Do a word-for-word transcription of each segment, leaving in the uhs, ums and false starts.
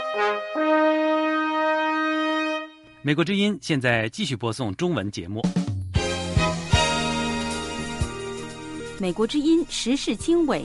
美国之音现在继续播送中文节目。 美国之音时事经纬，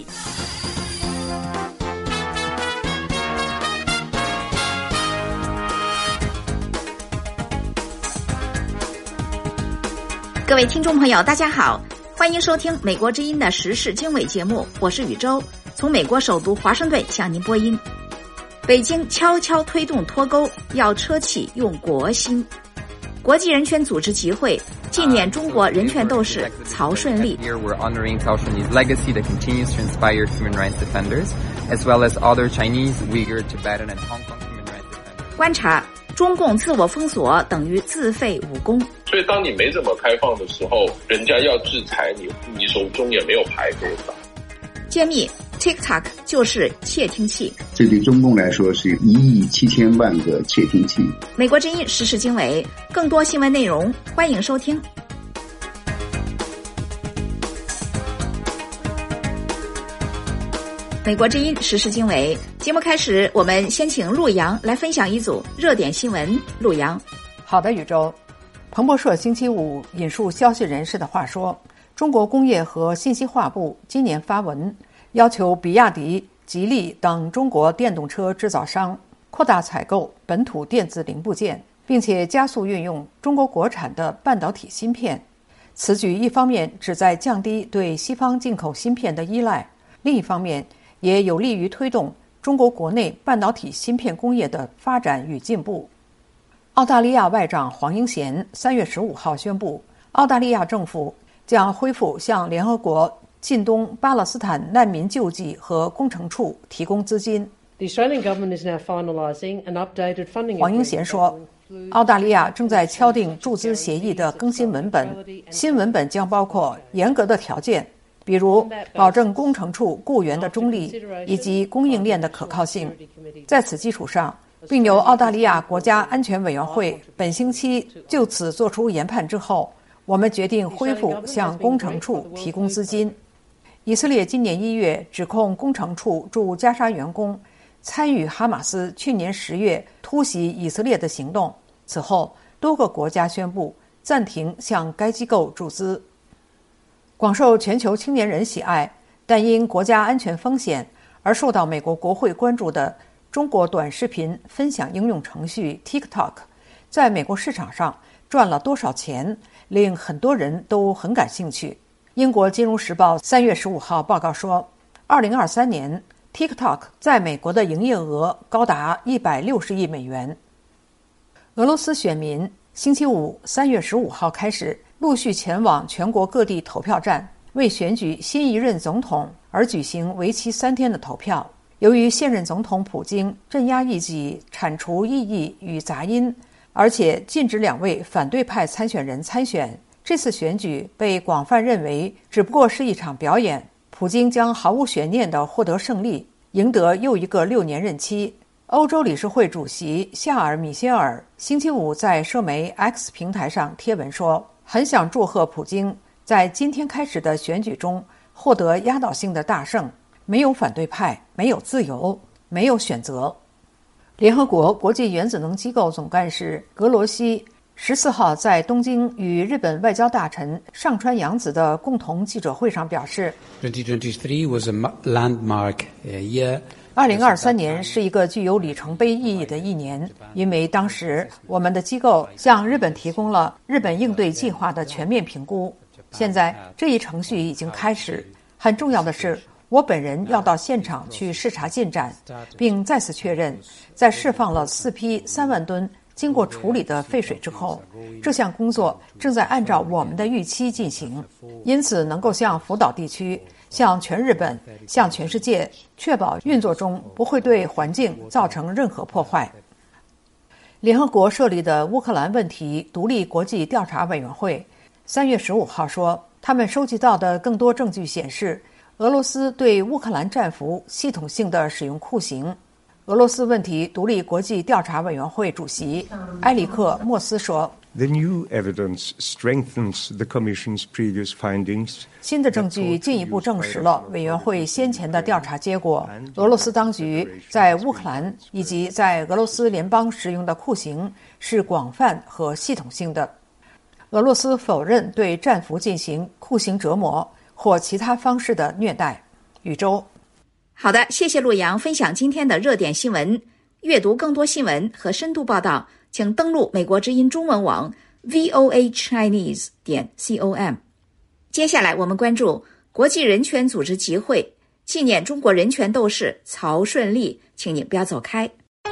各位听众朋友大家好，欢迎收听美国之音的时事经纬节目，我是宇宙，从美国首都华盛顿向您播音。北京悄悄推动脱钩，要车企用国心。国际人权组织集会纪念中国人权斗士曹顺利。 Here we're honoring Cao Shunli's legacy that continues to inspire human rights defenders, as well as other Chinese, Uyghur, Tibetan, and Hong Kong human rights defenders. 观察中共自我封锁等于自废武功。 所以当你没怎么开放的时候，人家要制裁你，你手中也没有牌可以打。 揭秘 TikTok 就是窃听器， 这对中共来说是一亿七千万个窃听器。 美国之音时事经纬，更多新闻内容欢迎收听。美国之音时事经纬节目开始，我们先请陆阳来分享一组热点新闻。陆阳， 好的，宇宙。彭博社星期五引述消息人士的话说，中国工业和信息化部今年发文，要求比亚迪、吉利等中国电动车制造商扩大采购本土电子零部件，并且加速运用中国国产的半导体芯片。此举一方面旨在降低对西方进口芯片的依赖，另一方面也有利于推动中国国内半导体芯片工业的发展与进步。澳大利亚外长黄英贤三月十五号宣布，澳大利亚政府将恢复向联合国近东巴勒斯坦难民救济和工程处提供资金。黄英贤说，澳大利亚正在敲定注资协议的更新文本，新文本将包括严格的条件，比如保证工程处雇员的中立以及供应链的可靠性。在此基础上，并由澳大利亚国家安全委员会本星期就此作出研判之后，我们决定恢复向工程处提供资金。以色列今年一月指控工程处驻加沙员工参与哈马斯去年十月突袭以色列的行动，此后多个国家宣布暂停向该机构注资。广受全球青年人喜爱，但因国家安全风险而受到美国国会关注的中国短视频分享应用程序 TikTok 在美国市场上赚了多少钱，令很多人都很感兴趣。英国金融时报三月十五号报告说，二零二三年 TikTok 在美国的营业额高达一百六十亿美元。俄罗斯选民星期五三月十五号开始陆续前往全国各地投票站，为选举新一任总统而举行为期三天的投票。由于现任总统普京镇压异己，铲除异议与杂音，而且禁止两位反对派参选人参选，这次选举被广泛认为只不过是一场表演。普京将毫无悬念地获得胜利，赢得又一个六年任期。欧洲理事会主席夏尔·米歇尔星期五在社媒 X 平台上贴文说，很想祝贺普京在今天开始的选举中获得压倒性的大胜。没有反对派，没有自由，没有选择。联合国国际原子能机构总干事格罗西十四号在东京与日本外交大臣上川洋子的共同记者会上表示，二零二三年是一个具有里程碑意义的一年，因为当时我们的机构向日本提供了日本应对计划的全面评估。现在这一程序已经开始，很重要的是，我本人要到现场去视察进展，并再次确认，在释放了四批三万吨经过处理的废水之后，这项工作正在按照我们的预期进行，因此能够向福岛地区、向全日本、向全世界确保运作中不会对环境造成任何破坏。联合国设立的乌克兰问题独立国际调查委员会三月十五号说，他们收集到的更多证据显示，俄罗斯对乌克兰战俘系统性的使用酷刑。俄罗斯问题独立国际调查委员会主席埃里克·莫斯说， The new evidence strengthens the Commission's previous findings. 新的证据进一步证实了委员会先前的调查结果：俄罗斯当局在乌克兰以及在俄罗斯联邦使用的酷刑是广泛和系统性的。俄罗斯否认对战俘进行酷刑折磨或其他方式的虐待。宇宙， 好的，谢谢陆阳分享今天的热点新闻。阅读更多新闻和深度报道，请登录美国之音中文网 v o a chinese 点 com。 接下来我们关注国际人权组织集会纪念中国人权斗士曹顺利，请你不要走开。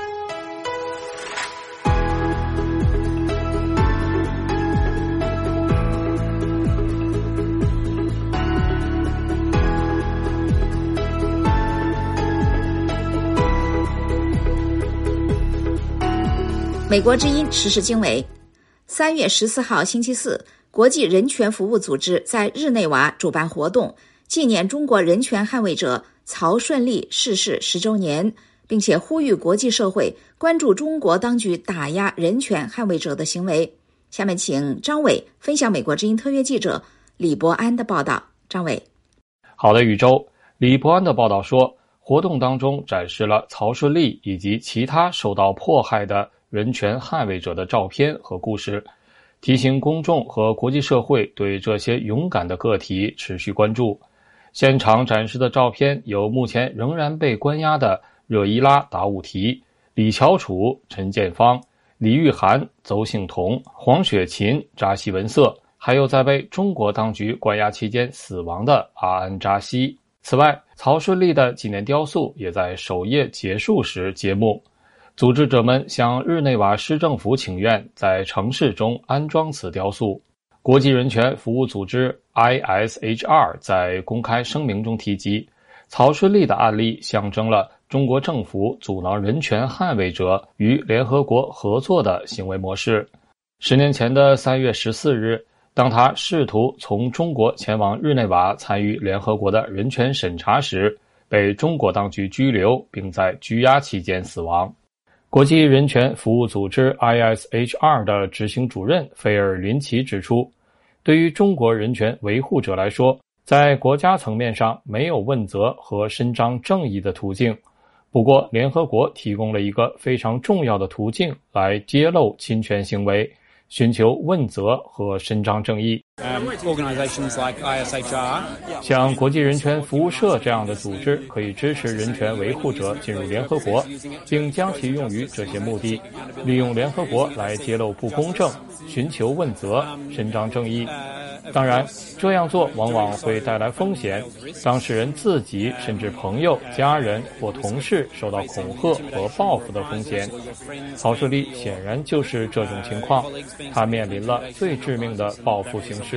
美国之音时事经纬，三月十四号星期四，国际人权服务组织在日内瓦主办活动，纪念中国人权捍卫者曹顺利逝世十周年，并且呼吁国际社会关注中国当局打压人权捍卫者的行为。下面请张伟分享美国之音特约记者李伯安的报道。张伟， 好的，宇宙。李伯安的报道说，活动当中展示了曹顺利以及其他受到迫害的人权捍卫者的照片和故事，提醒公众和国际社会对这些勇敢的个体持续关注。现场展示的照片有目前仍然被关押的热依拉·达武提、李乔楚、陈建芳、李玉涵、邹幸彤、黄雪琴、扎西文瑟，还有在被中国当局关押期间死亡的阿安扎西。此外，曹顺利的纪念雕塑也在首页结束时揭幕。组织者们向日内瓦市政府请愿，在城市中安装此雕塑。国际人权服务组织 I S H R 在公开声明中提及，曹顺利的案例象征了中国政府阻挠人权捍卫者与联合国合作的行为模式。十年前的三月十四日，当他试图从中国前往日内瓦参与联合国的人权审查时，被中国当局拘留，并在拘押期间死亡。国际人权服务组织 I S H R 的执行主任菲尔林奇指出，对于中国人权维护者来说，在国家层面上没有问责和伸张正义的途径。不过，联合国提供了一个非常重要的途径来揭露侵权行为，寻求问责和伸张正义。 Um, organizations like I S H R 像国际人权服务社这样的组织可以支持人权维护者进入联合国，并将其用于这些目的，利用联合国来揭露不公正，寻求问责，伸张正义。当然，这样做往往会带来风险，当事人自己甚至朋友、家人或同事受到恐吓和报复的风险。曹顺利显然就是这种情况，他面临了最致命的报复形式。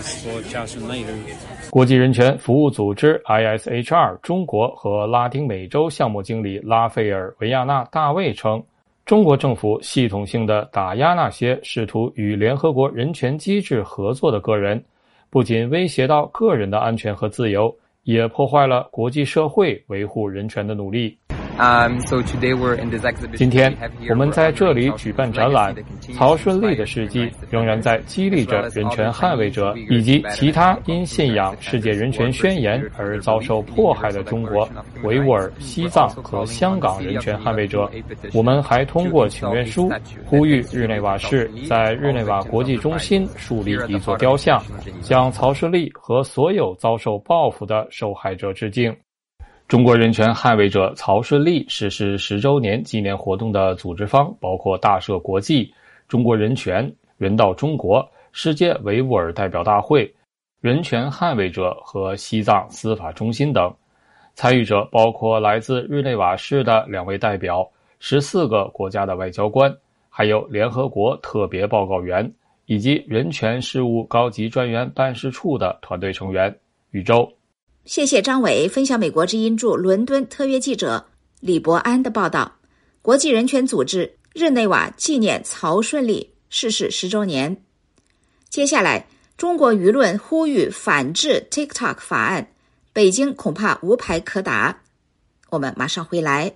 国际人权服务组织 I S H R 中国和拉丁美洲项目经理拉斐尔·维亚纳·大卫称，中国政府系统性地打压那些试图与联合国人权机制合作的个人，不仅威胁到个人的安全和自由，也破坏了国际社会维护人权的努力。 Um, so today we're in this exhibition. 今天我们在这里举办展览，曹顺利的事迹仍然在激励着人权捍卫者以及其他因信仰世界人权宣言而遭受迫害的中国、维吾尔、西藏和香港人权捍卫者。我们还通过请愿书呼吁日内瓦市在日内瓦国际中心树立一座雕像，向曹顺利和所有遭受报复的受害者致敬。中国人权捍卫者曹顺利逝世十周年纪念活动的组织方包括大社国际、中国人权、人道中国、世界维吾尔代表大会、人权捍卫者和西藏司法中心等。参与者包括来自日内瓦市的两位代表、十四个国家的外交官，还有联合国特别报告员以及人权事务高级专员办事处的团队成员。宇宙， 谢谢张伟分享美国之音驻伦敦特约记者李伯安的报道。国际人权组织日内瓦纪念曹顺利逝世十周年。接下来，中国舆论呼吁反制 TikTok 法案，北京恐怕无牌可打。我们马上回来。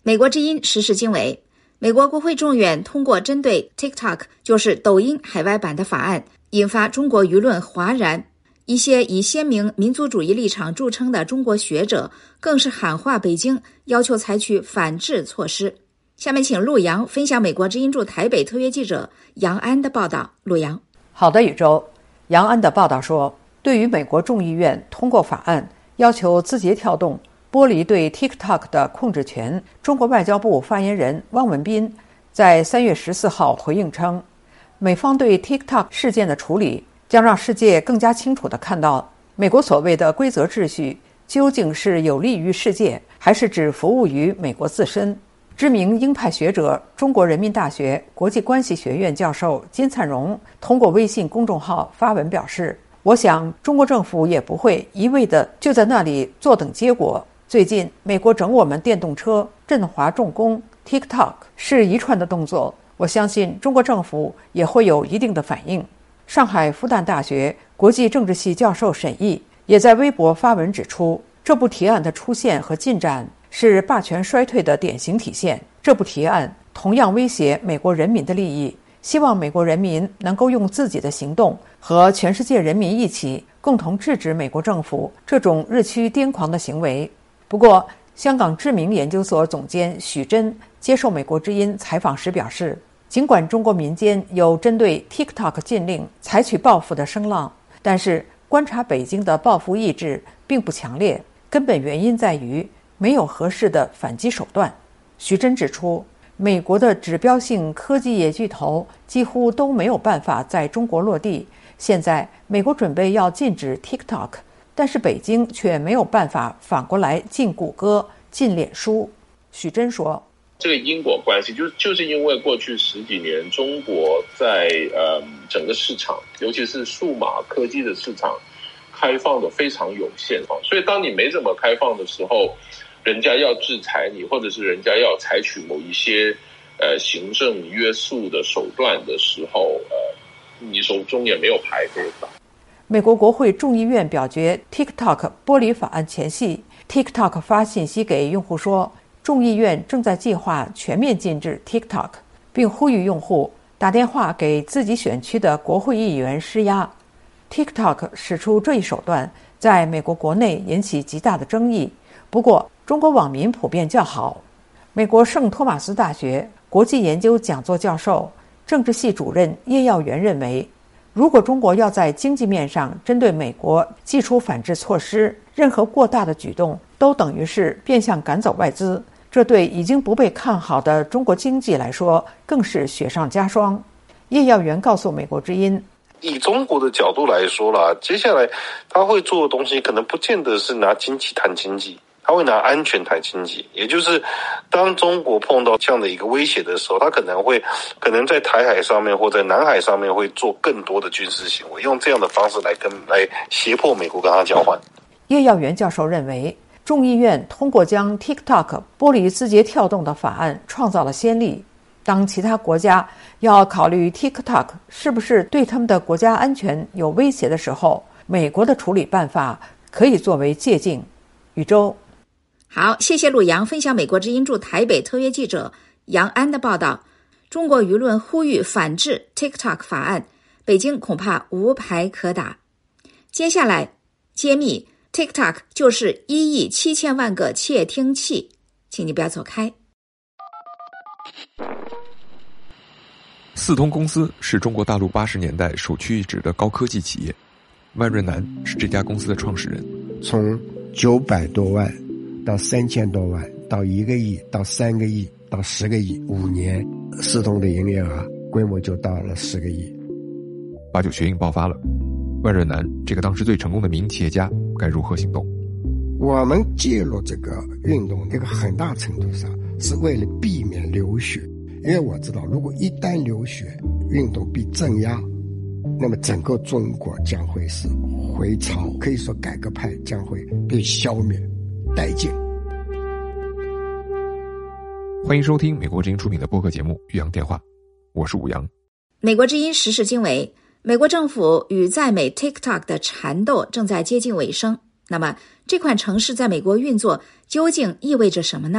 美国之音时事经纬，美国国会众院通过针对 TikTok 就是抖音海外版的法案，引发中国舆论哗然。一些以鲜明民族主义立场著称的中国学者更是喊话北京，要求采取反制措施。下面请陆洋分享美国之音驻台北特约记者杨安的报道。陆洋。 好的，宇宙。杨安的报道说，对于美国众议院通过法案要求字节跳动剥离对 TikTok 的控制权，中国外交部发言人汪文斌在三月十四号回应称，美方对 TikTok 事件的处理将让世界更加清楚地看到美国所谓的规则秩序究竟是有利于世界，还是只服务于美国自身。知名鹰派学者、中国人民大学国际关系学院教授金灿荣通过微信公众号发文表示，我想中国政府也不会一味的就在那里坐等结果。最近美国整我们电动车、振华重工、TikTok 是一串的动作，我相信中国政府也会有一定的反应。上海复旦大学国际政治系教授沈毅也在微博发文指出，这部提案的出现和进展是霸权衰退的典型体现。这部提案同样威胁美国人民的利益，希望美国人民能够用自己的行动和全世界人民一起共同制止美国政府这种日趋癫狂的行为。不过，香港知名研究所总监许真接受美国之音采访时表示，尽管中国民间有针对 TikTok 禁令采取报复的声浪，但是观察北京的报复意志并不强烈，根本原因在于没有合适的反击手段。徐真指出，美国的指标性科技业巨头几乎都没有办法在中国落地，现在美国准备要禁止 TikTok， 但是北京却没有办法反过来禁谷歌、禁脸书。许真说， 这个因果关系就就是因为过去十几年中国在呃整个市场，尤其是数码科技的市场开放的非常有限，所以当你没怎么开放的时候，人家要制裁你，或者是人家要采取某一些呃行政约束的手段的时候，呃，你手中也没有牌可以打。 美国国会众议院表决 TikTok 剥离法案前夕， TikTok 发信息给用户说，众议院正在计划全面禁止 TikTok， 并呼吁用户打电话给自己选区的国会议员施压。 TikTok 使出这一手段在美国国内引起极大的争议，不过中国网民普遍较好。美国圣托马斯大学国际研究讲座教授、政治系主任叶耀元认为，如果中国要在经济面上针对美国祭出反制措施，任何过大的举动都等于是变相赶走外资，这对已经不被看好的中国经济来说更是雪上加霜。叶耀元告诉美国之音， 以中国的角度来说啦，接下来他会做的东西可能不见得是拿经济谈经济，他会拿安全谈经济。也就是当中国碰到这样的一个威胁的时候，他可能会可能在台海上面或在南海上面会做更多的军事行为，用这样的方式来跟来胁迫美国跟他交换。 叶耀元教授认为，众议院通过将 TikTok 剥离字节跳动的法案创造了先例。当其他国家要考虑 TikTok 是不是对他们的国家安全有威胁的时候，美国的处理办法可以作为借鉴。宇宙。 好，谢谢陆洋分享美国之音驻台北特约记者杨安的报道。中国舆论呼吁反制 TikTok 法案，北京恐怕无牌可打。接下来揭秘 TikTok 就是一亿七千万个窃听器，请你不要走开。 四通公司是中国大陆八十年代首屈一指的高科技企业，万润南是这家公司的创始人。 从九百多万到三千多万，到一个亿，到三个亿，到十个亿，五年，四通的营业额规模就到了十个亿。 八九学运爆发了，万润南这个当时最成功的民营企业家该如何行动？ 我们介入这个运动，一个很大程度上是为了避免流血，因为我知道，如果一旦流血，运动被镇压，那么整个中国将会是回潮，可以说改革派将会被消灭殆尽。 欢迎收听美国之音出品的播客节目《岳阳电话》，我是武阳。 美国之音时事经纬，美国政府与在美 TikTok 的缠斗正在接近尾声。那么，这款程式在美国运作究竟意味着什么呢？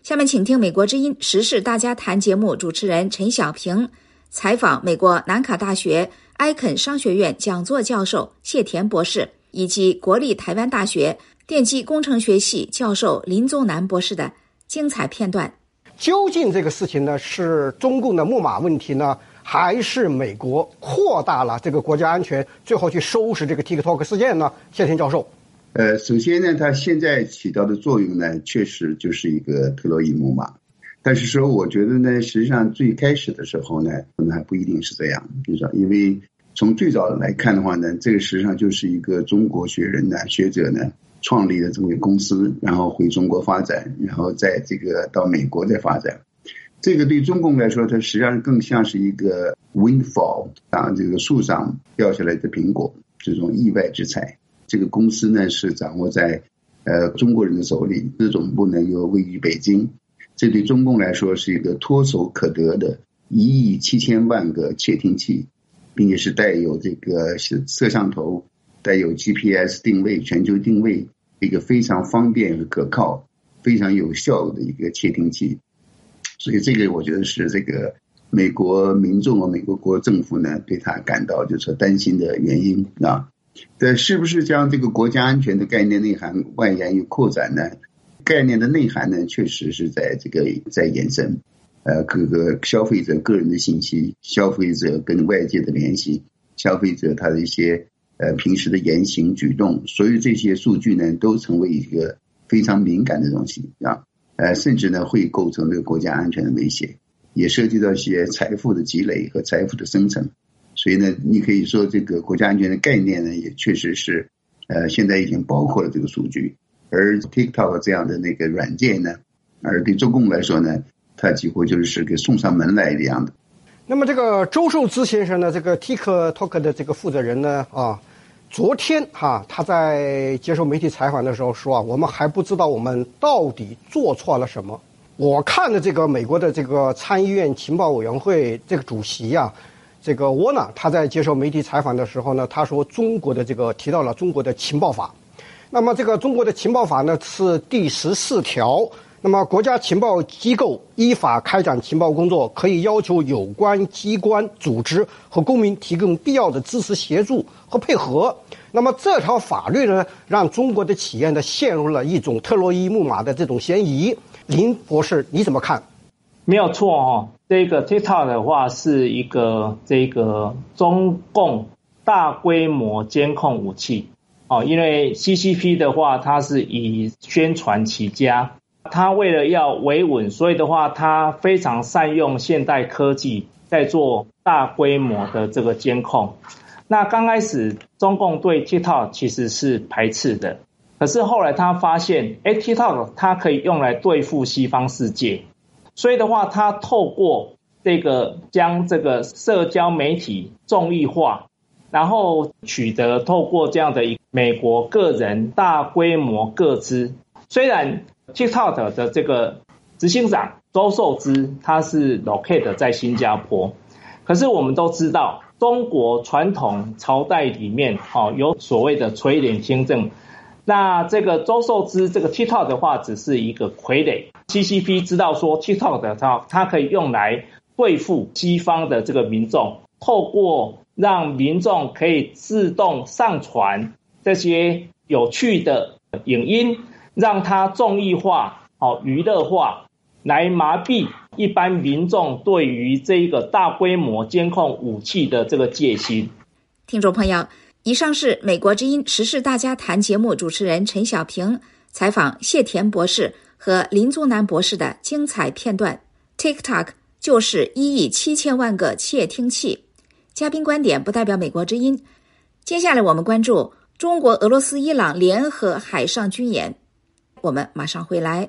下面请听美国之音时事大家谈节目主持人陈小平采访美国南卡大学埃肯商学院讲座教授谢田博士，以及国立台湾大学电机工程学系教授林宗南博士的精彩片段。 究竟这个事情呢，是中共的木马问题呢，还是美国扩大了这个国家安全，最后去收拾这个 TikTok 事件呢？谢田教授。 呃，首先呢，它现在起到的作用呢，确实就是一个特洛伊木马。但是说，我觉得呢，实际上最开始的时候呢，可能还不一定是这样，就是因为从最早来看的话呢，这个实际上就是一个中国学人呢、学者呢创立的这么一个公司，然后回中国发展，然后在这个到美国再发展。这个对中共来说，它实际上更像是一个 windfall 啊，这个树上掉下来的苹果，这种意外之财。这个公司呢是掌握在呃中国人的手里，子总部呢又位于北京。这对中共来说是一个唾手可得的一亿七千万个窃听器，并且是带有这个摄像头、带有 G P S 定位、全球定位，一个非常方便和可靠、非常有效的一个窃听器。所以这个我觉得是这个美国民众和美国国政府呢对他感到就是担心的原因啊。但是不是将这个国家安全的概念内涵外延与扩展呢？概念的内涵呢，确实是在这个在延伸，呃，各个消费者个人的信息，消费者跟外界的联系，消费者他的一些呃平时的言行举动，所有这些数据呢，都成为一个非常敏感的东西啊，呃，甚至呢会构成这个国家安全的威胁，也涉及到一些财富的积累和财富的生成。所以呢，你可以说这个国家安全的概念呢，也确实是，呃，现在已经包括了这个数据。而 TikTok 这样的那个软件呢，而对中共来说呢，它几乎就是给送上门来一样的。 那么这个周受资先生呢，这个 TikTok 的这个负责人呢，啊，昨天哈、啊、他在接受媒体采访的时候说啊，我们还不知道我们到底做错了什么。我看了这个美国的这个参议院情报委员会这个主席啊，这个沃纳，他在接受媒体采访的时候呢，他说中国的这个提到了中国的情报法。那么这个中国的情报法呢是第十四条，那么国家情报机构依法开展情报工作，可以要求有关机关、组织和公民提供必要的支持、协助和配合。那么这条法律呢，让中国的企业呢陷入了一种特洛伊木马的这种嫌疑。林博士，你怎么看？ 没有错哦，这个 TikTok 的话是一个这个中共大规模监控武器。哦，因为 C C P 的话，它是以宣传起家，它为了要维稳，所以的话，它非常善用现代科技，在做大规模的这个监控。那刚开始，中共对 TikTok 其实是排斥的，可是后来他发现，哎 ，TikTok 它可以用来对付西方世界，所以的话，他透过这个将这个社交媒体众议化。然后取得透过这样的一美国个人大规模个资，虽然 TikTok 的这个执行长周受资他是 locate 在新加坡，可是我们都知道中国传统朝代里面、哦、有所谓的垂帘听政，那这个周受资这个 TikTok 的话只是一个傀儡。 C C P 知道说 TikTok 的它它可以用来对付西方的这个民众，透过让民众可以自动上传这些有趣的影音，让它综艺化、哦、娱乐化，来麻痹一般民众对于这个大规模监控武器的这个戒心。 听众朋友，以上是美国之音时事大家谈节目主持人陈小平采访谢田博士和林宗南博士的精彩片段。 TikTok 就是一亿七千万个窃听器。嘉宾观点不代表美国之音。接下来我们关注中国、俄罗斯、伊朗联合海上军演。我们马上回来。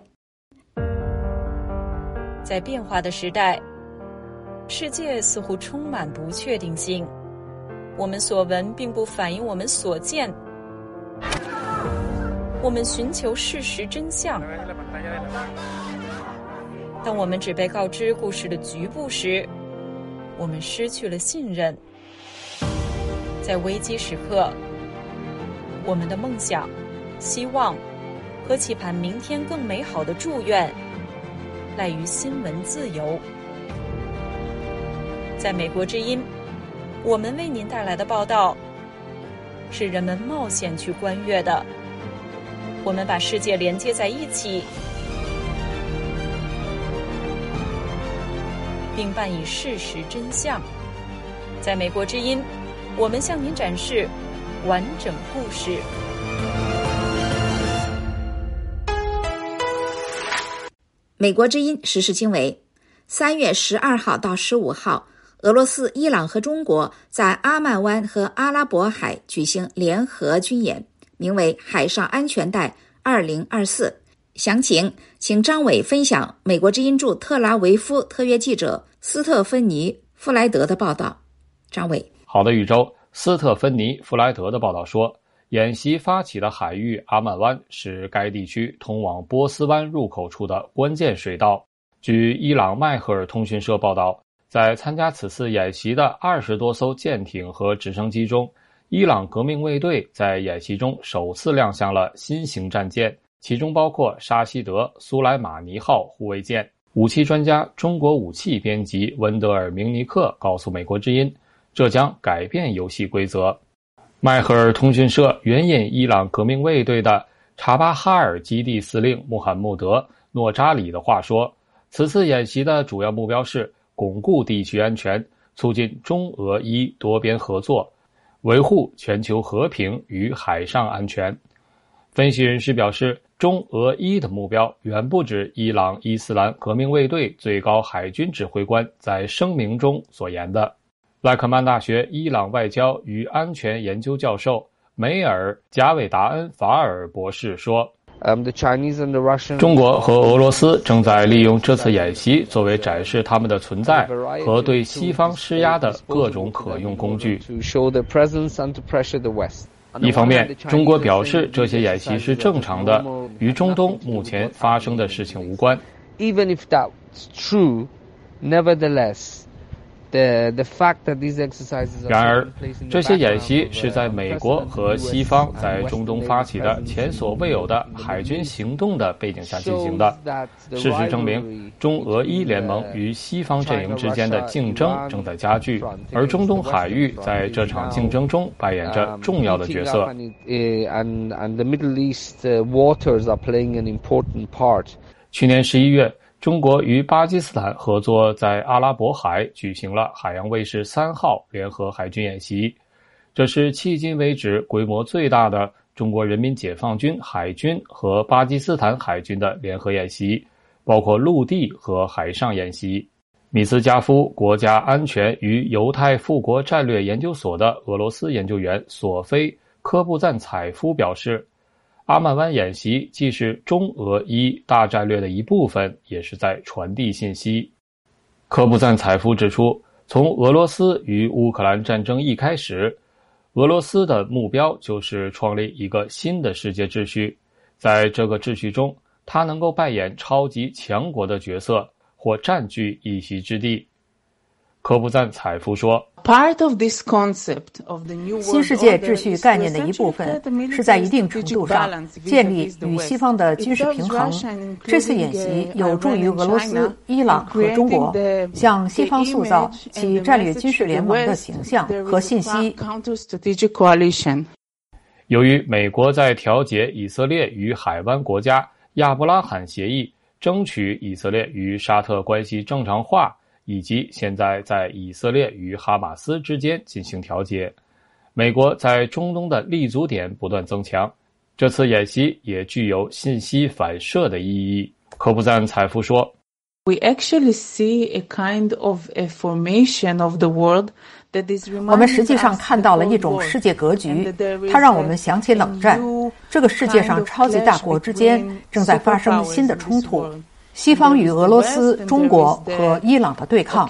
在变化的时代，世界似乎充满不确定性。我们所闻并不反映我们所见。我们寻求事实真相。当我们只被告知故事的局部时，我们失去了信任。在危机时刻，我们的梦想、希望和期盼明天更美好的祝愿赖于新闻自由。在美国之音，我们为您带来的报道是人们冒险去观阅的。我们把世界连接在一起，并伴以事实真相。在美国之音，我们向您展示完整故事。 美国之音时事经纬，三月十二号到十五号，俄罗斯、伊朗和中国在阿曼湾和阿拉伯海举行联合军演，名为海上安全带二零二四。详情请张伟分享美国之音驻特拉维夫特约记者斯特芬妮·弗莱德的报道。张伟。 好的，宇宙。斯特芬妮·弗莱德的报道说，演习发起的海域阿曼湾是该地区通往波斯湾入口处的关键水道。据伊朗迈赫尔通讯社报道，在参加此次演习的二十多艘舰艇和直升机中，伊朗革命卫队在演习中首次亮相了新型战舰，其中包括沙希德苏莱马尼号护卫舰。武器专家、中国武器编辑温德尔明尼克告诉美国之音，这将改变游戏规则。迈赫尔通讯社援引伊朗革命卫队的查巴哈尔基地司令穆罕默德·诺扎里的话说，此次演习的主要目标是巩固地区安全，促进中俄伊多边合作，维护全球和平与海上安全。分析人士表示，中俄伊的目标远不止伊朗伊斯兰革命卫队最高海军指挥官在声明中所言的。莱克曼大学伊朗外交与安全研究教授梅尔·贾韦达恩·法尔博士说，中国和俄罗斯正在利用这次演习作为展示他们的存在和对西方施压的各种可用工具。一方面，中国表示这些演习是正常的，与中东目前发生的事情无关。 Even if that's true, nevertheless, The, the fact that these exercises are 然而，这些演习是在美国和西方在中东发起的前所未有的海军行动的背景下进行的。事实证明，中俄伊联盟与西方阵营之间的竞争正在加剧，而中东海域在这场竞争中扮演着重要的角色。去年十一月，中国与巴基斯坦合作在阿拉伯海举行了海洋卫士三号联合海军演习，这是迄今为止规模最大的中国人民解放军海军和巴基斯坦海军的联合演习，包括陆地和海上演习。米斯加夫国家安全与犹太富国战略研究所的俄罗斯研究员索菲·科布赞采夫表示，阿曼湾演习既是中俄伊大战略的一部分，也是在传递信息。科布赞采夫指出，从俄罗斯与乌克兰战争一开始，俄罗斯的目标就是创立一个新的世界秩序，在这个秩序中，它能够扮演超级强国的角色，或占据一席之地。科布赞采夫说， 新世界秩序概念的一部分是在一定程度上建立与西方的军事平衡。这次演习有助于俄罗斯、伊朗和中国向西方塑造其战略军事联盟的形象和信息。 由于美国在调解以色列与海湾国家亚伯拉罕协议，争取以色列与沙特关系正常化，以及现在在以色列与哈马斯之间进行调解，美国在中东的立足点不断增强。这次演习也具有信息反射的意义。科布赞采夫说， We actually see a kind of a formation of the world that is reminding us 我们实际上看到了一种世界格局，它让我们想起冷战。这个世界上超级大国之间正在发生新的冲突。西方与俄罗斯、中国和伊朗的对抗。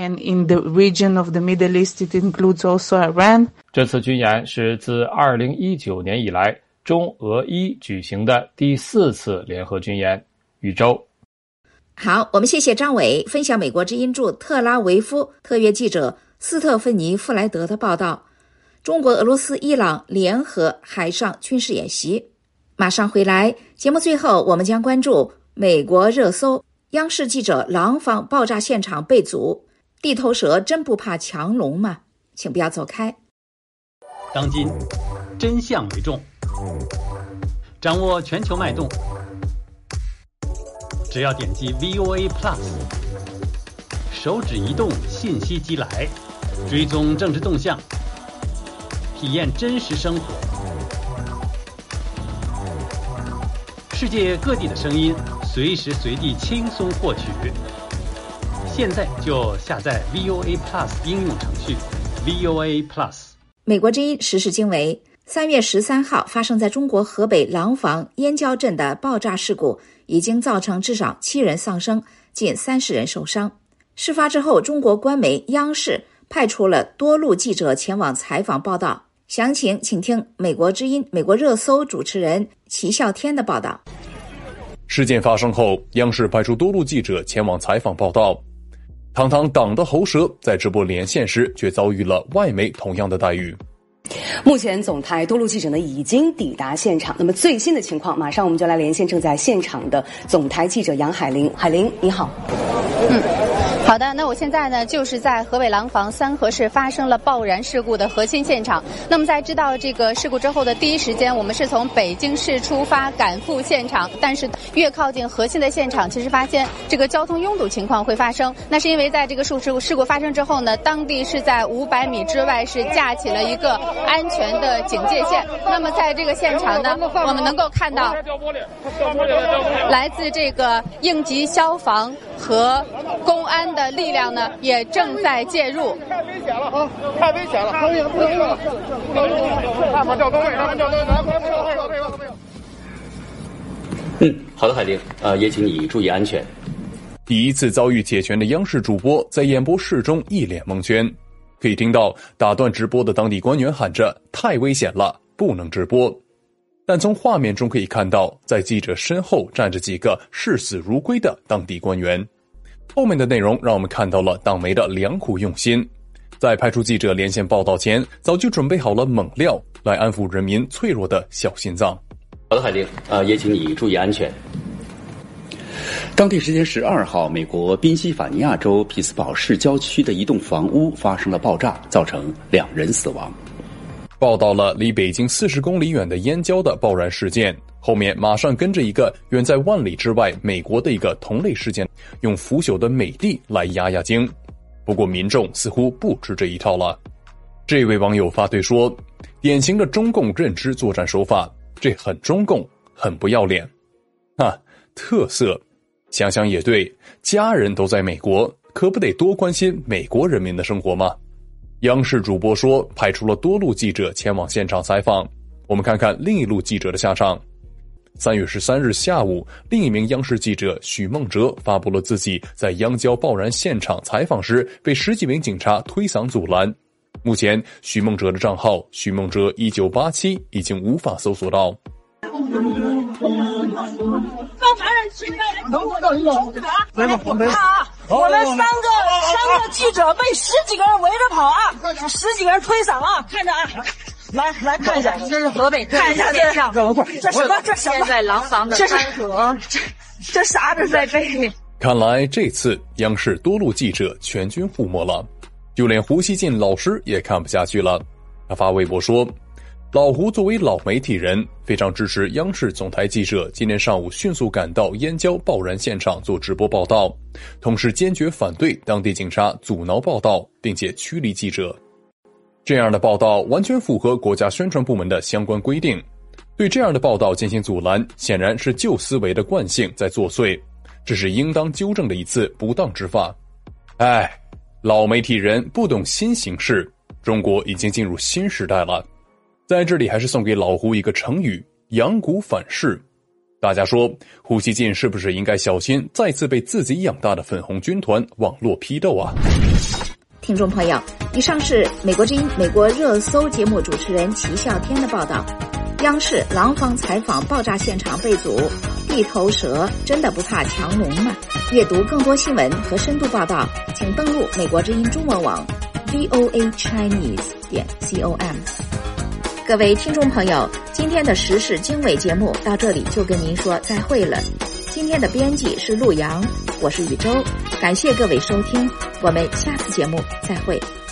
这次军演是自二零一九年以来中俄伊举行的第四次联合军演。宇宙。 好，我们谢谢张伟分享美国之音驻特拉维夫特约记者斯特芬妮·弗莱德的报道。中国、俄罗斯、伊朗联合海上军事演习。马上回来，节目最后我们将关注美国热搜央视记者廊坊爆炸现场被阻，地头蛇真不怕强龙吗？请不要走开。 当今真相为重，掌握全球脉动，只要点击 V O A Plus， 手指移动，信息即来，追踪政治动向，体验真实生活，世界各地的声音，随时随地轻松获取。现在就下载 V O A Plus 应用程序 V O A Plus。 美国之音时事经纬，三月十三号发生在中国河北廊坊燕郊镇的爆炸事故已经造成至少七人丧生，近三十人受伤。事发之后，中国官媒央视派出了多路记者前往采访报道。详情请听美国之音美国热搜主持人齐笑天的报道。 事件发生后，央视派出多路记者前往采访报道。堂堂党的喉舌，在直播连线时却遭遇了外媒同样的待遇。 目前总台多路记者呢已经抵达现场，那么最新的情况，马上我们就来连线正在现场的总台记者杨海玲。海玲，你好。 嗯。好的，那我现在呢就是在河北廊坊三河市发生了爆燃事故的核心现场。那么在知道这个事故之后的第一时间，我们是从北京市出发赶赴现场，但是越靠近核心的现场，其实发现这个交通拥堵情况会发生。那是因为在这个事故事故发生之后呢，当地是在五百米之外是架起了一个安全的警戒线。那么在这个现场呢，我们能够看到来自这个应急消防和公安的力量呢，也正在介入。 太危险了啊！太危险了！不行不行了！他们掉座位，他们掉座位，来，快快快快快！ 嗯，好的，海玲，呃，也请你注意安全。 第一次遭遇铁拳的央视主播在演播室中一脸蒙圈，可以听到打断直播的当地官员喊着“太危险了，不能直播”。但从画面中可以看到，在记者身后站着几个视死如归的当地官员。后面的内容让我们看到了党媒的良苦用心，在派出记者连线报道前，早就准备好了猛料来安抚人民脆弱的小心脏。 好的，海玲，呃，也请你注意安全。当地时间十二号，美国宾夕法尼亚州匹兹堡市郊区的一栋房屋发生了爆炸，造成两人死亡。 报道了离北京四十公里远的燕郊的爆燃事件，后面马上跟着一个远在万里之外美国的一个同类事件，用腐朽的美帝来压压惊。不过民众似乎不吃这一套了。这位网友发推说，典型的中共认知作战手法，这很中共，很不要脸。啊，特色。想想也对，家人都在美国，可不得多关心美国人民的生活吗？央视主播说派出了多路记者前往现场采访，我们看看另一路记者的下场。三月十三日下午，另一名央视记者许梦哲发布了自己在央郊爆燃现场采访时被十几名警察推搡阻拦。目前许梦哲的账号许梦哲一九八七已经无法搜索到。 刚才来吧，我们我们三个三个记者被十几个人围着跑啊，十几个人推搡啊，看着啊，来来看一下， 这是河北看一下这样，这什么这什么？ 现在廊坊的山河， 这这啥这在背？ 看来这次央视多路记者全军覆没了，就连胡锡进老师也看不下去了。他发微博说，老胡作为老媒体人，非常支持央视总台记者今天上午迅速赶到燕郊爆燃现场做直播报道，同时坚决反对当地警察阻挠报道，并且驱离记者。这样的报道完全符合国家宣传部门的相关规定，对这样的报道进行阻拦，显然是旧思维的惯性在作祟，这是应当纠正的一次不当之法。哎，老媒体人不懂新形势，中国已经进入新时代了。在这里还是送给老胡一个成语，养蛊反噬。大家说胡锡进是不是应该小心再次被自己养大的粉红军团网络批斗啊？ 听众朋友，以上是美国之音美国热搜节目主持人齐笑天的报道。央视廊坊采访爆炸现场被阻，地头蛇真的不怕强龙吗？阅读更多新闻和深度报道，请登录美国之音中文网 v o a chinese 点 com。各位听众朋友，今天的时事经纬节目到这里就跟您说再会了。 今天的编辑是陆阳，我是宇宙，感谢各位收听，我们下次节目再会。